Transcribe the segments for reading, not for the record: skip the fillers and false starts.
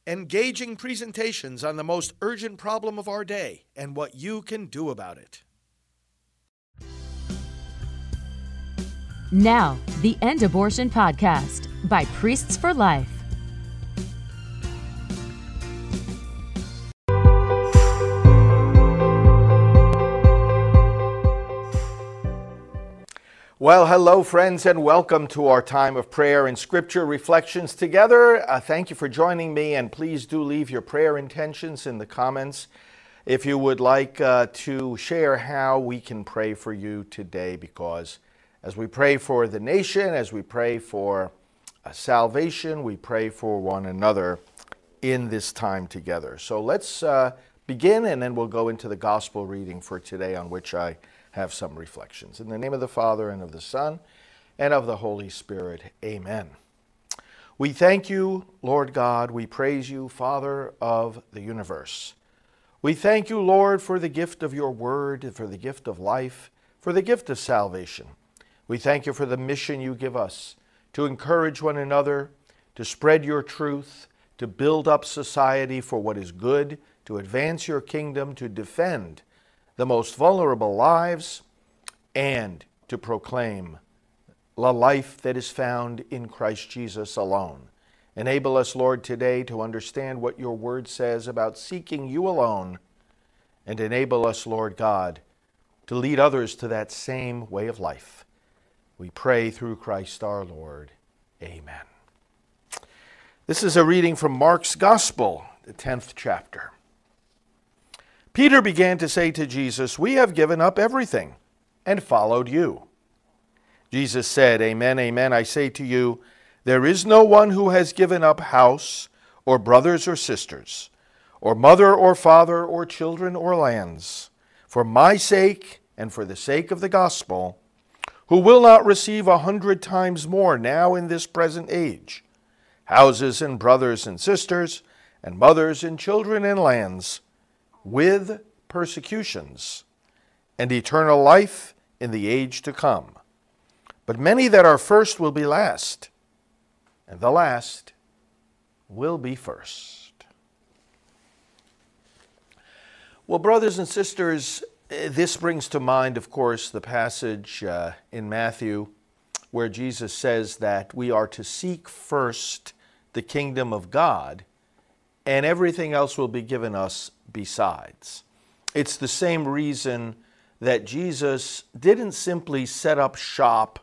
engaging presentations on the most urgent problem of our day and what you can do about it. Now, the End Abortion Podcast by Priests for Life. Well, hello, friends, and welcome to our time of prayer and scripture reflections together. Thank you for joining me, and please do leave your prayer intentions in the comments if you would like to share how we can pray for you today, because as we pray for the nation, as we pray for salvation, we pray for one another in this time together. So let's begin, and then we'll go into the gospel reading for today, on which I have some reflections. In the name of the Father, and of the Son, and of the Holy Spirit. Amen. We thank you, Lord God. We praise you, Father of the universe. We thank you, Lord, for the gift of your word, for the gift of life, for the gift of salvation. We thank you for the mission you give us to encourage one another, to spread your truth, to build up society for what is good, to advance your kingdom, to defend the most vulnerable lives, and to proclaim the life that is found in Christ Jesus alone. Enable us, Lord, today to understand what your word says about seeking you alone, and enable us, Lord God, to lead others to that same way of life. We pray through Christ our Lord. Amen. This is a reading from Mark's Gospel, the 10th chapter. Peter began to say to Jesus, "We have given up everything and followed you." Jesus said, "Amen, amen, I say to you, there is no one who has given up house or brothers or sisters, or mother or father or children or lands, for my sake and for the sake of the gospel, who will not receive 100 times more now in this present age, houses and brothers and sisters, and mothers and children and lands, with persecutions, and eternal life in the age to come. But many that are first will be last, and the last will be first." Well, brothers and sisters, this brings to mind, of course, the passage in Matthew where Jesus says that we are to seek first the kingdom of God, and everything else will be given us besides. It's the same reason that Jesus didn't simply set up shop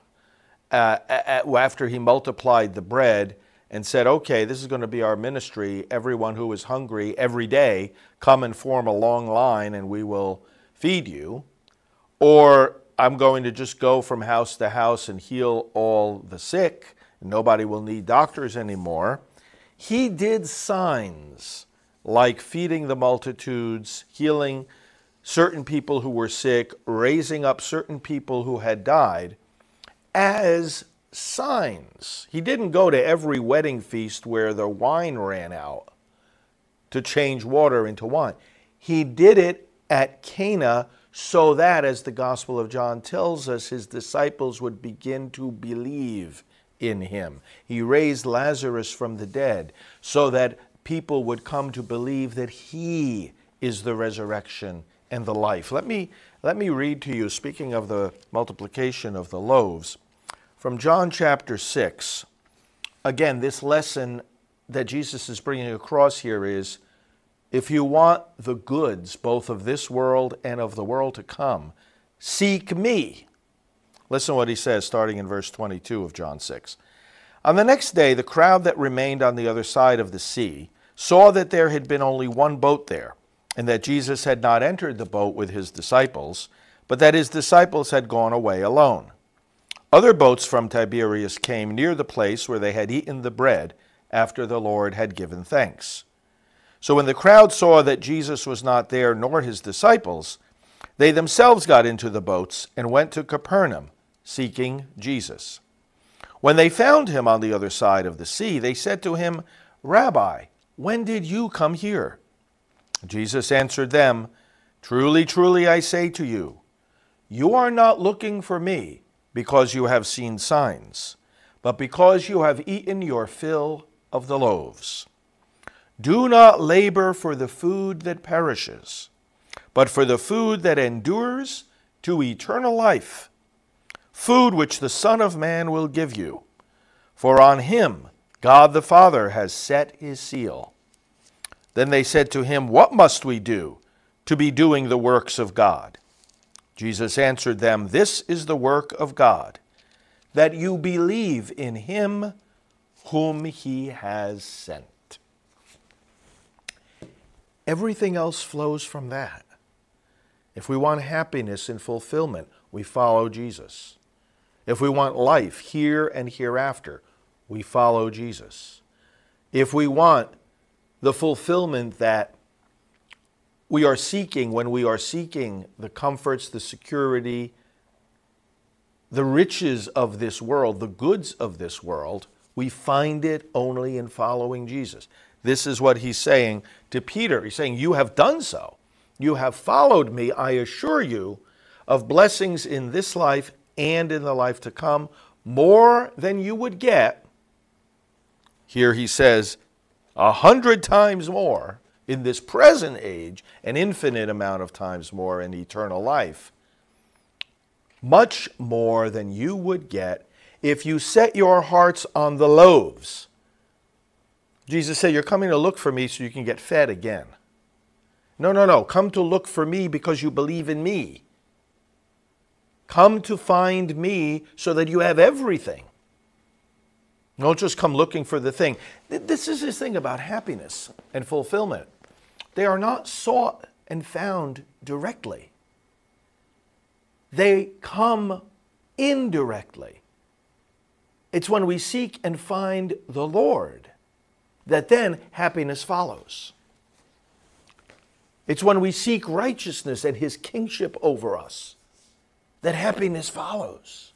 after he multiplied the bread and said, "Okay, this is going to be our ministry. Everyone who is hungry every day, come and form a long line and we will feed you." Or, "I'm going to just go from house to house and heal all the sick. Nobody will need doctors anymore." He did signs like feeding the multitudes, healing certain people who were sick, raising up certain people who had died, as signs. He didn't go to every wedding feast where the wine ran out to change water into wine. He did it at Cana so that, as the Gospel of John tells us, his disciples would begin to believe in him. He raised Lazarus from the dead so that people would come to believe that he is the resurrection and the life. Let me read to you, speaking of the multiplication of the loaves, from John chapter 6. Again, this lesson that Jesus is bringing across here is, if you want the goods, both of this world and of the world to come, seek me. Listen to what he says, starting in verse 22 of John 6. "On the next day, the crowd that remained on the other side of the sea saw that there had been only one boat there, and that Jesus had not entered the boat with his disciples, but that his disciples had gone away alone. Other boats from Tiberias came near the place where they had eaten the bread after the Lord had given thanks. So when the crowd saw that Jesus was not there nor his disciples, they themselves got into the boats and went to Capernaum, seeking Jesus. When they found him on the other side of the sea, they said to him, 'Rabbi, when did you come here?' Jesus answered them, 'Truly, truly, I say to you, you are not looking for me because you have seen signs, but because you have eaten your fill of the loaves. Do not labor for the food that perishes, but for the food that endures to eternal life, food which the Son of Man will give you. For on him God the Father has set his seal." Then they said to him, "What must we do to be doing the works of God?" Jesus answered them, "This is the work of God, that you believe in him whom he has sent." Everything else flows from that. If we want happiness and fulfillment, we follow Jesus. If we want life here and hereafter, we follow Jesus. If we want the fulfillment that we are seeking when we are seeking the comforts, the security, the riches of this world, the goods of this world, we find it only in following Jesus. This is what he's saying to Peter. He's saying, "You have done so. You have followed me, I assure you, of blessings in this life and in the life to come, more than you would get." Here he says, 100 times more in this present age, an infinite amount of times more in eternal life. Much more than you would get if you set your hearts on the loaves. Jesus said, "You're coming to look for me so you can get fed again." No. Come to look for me because you believe in me. Come to find me so that you have everything. Don't just come looking for the thing. This is his thing about happiness and fulfillment. They are not sought and found directly. They come indirectly. It's when we seek and find the Lord that then happiness follows. It's when we seek righteousness and his kingship over us that happiness follows.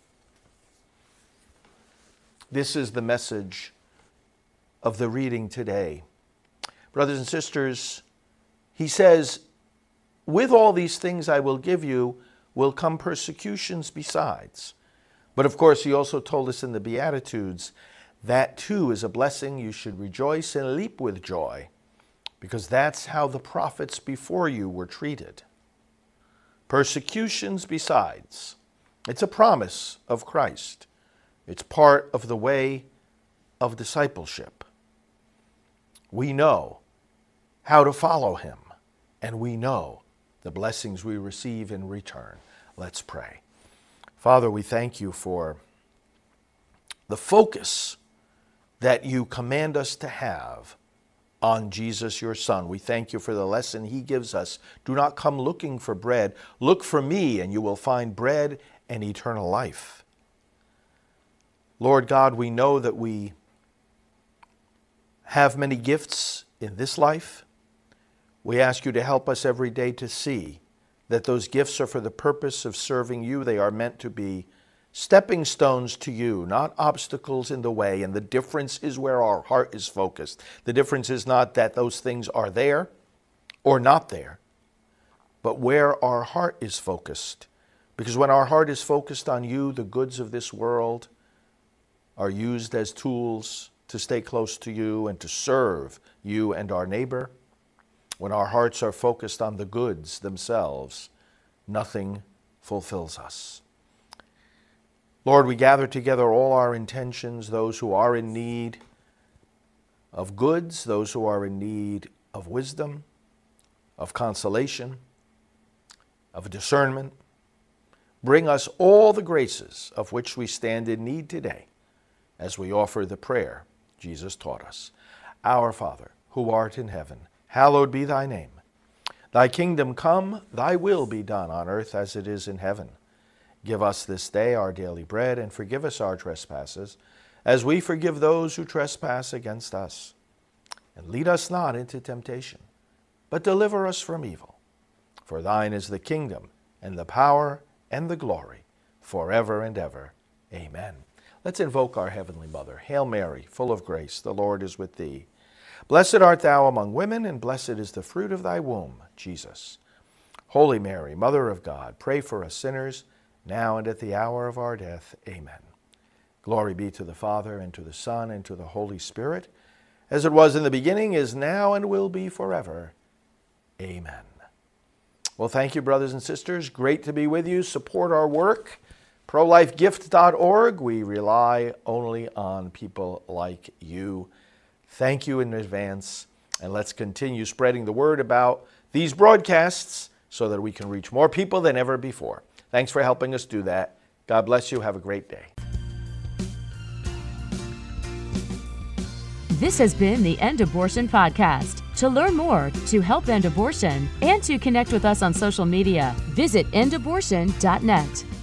This is the message of the reading today. Brothers and sisters, he says, "With all these things I will give you will come persecutions besides." But of course, he also told us in the Beatitudes, that too is a blessing. You should rejoice and leap with joy, because that's how the prophets before you were treated. Persecutions besides. It's a promise of Christ. It's part of the way of discipleship. We know how to follow him, and we know the blessings we receive in return. Let's pray. Father, we thank you for the focus that you command us to have on Jesus, your Son. We thank you for the lesson he gives us. Do not come looking for bread. Look for me, and you will find bread and eternal life. Lord God, we know that we have many gifts in this life. We ask you to help us every day to see that those gifts are for the purpose of serving you. They are meant to be stepping stones to you, not obstacles in the way. And the difference is where our heart is focused. The difference is not that those things are there or not there, but where our heart is focused. Because when our heart is focused on you, the goods of this world are used as tools to stay close to you and to serve you and our neighbor. When our hearts are focused on the goods themselves, nothing fulfills us. Lord, we gather together all our intentions, those who are in need of goods, those who are in need of wisdom, of consolation, of discernment. Bring us all the graces of which we stand in need today as we offer the prayer Jesus taught us. Our Father, who art in heaven, hallowed be thy name. Thy kingdom come, thy will be done on earth as it is in heaven. Give us this day our daily bread, and forgive us our trespasses, as we forgive those who trespass against us. And lead us not into temptation, but deliver us from evil. For thine is the kingdom, and the power, and the glory, forever and ever. Amen. Let's invoke our Heavenly Mother. Hail Mary, full of grace, the Lord is with thee. Blessed art thou among women, and blessed is the fruit of thy womb, Jesus. Holy Mary, Mother of God, pray for us sinners, now and at the hour of our death. Amen. Glory be to the Father, and to the Son, and to the Holy Spirit, as it was in the beginning, is now, and will be forever. Amen. Well, thank you, brothers and sisters. Great to be with you. Support our work. ProLifeGift.org. We rely only on people like you. Thank you in advance. And let's continue spreading the word about these broadcasts so that we can reach more people than ever before. Thanks for helping us do that. God bless you. Have a great day. This has been the End Abortion Podcast. To learn more, to help end abortion, and to connect with us on social media, visit endabortion.net.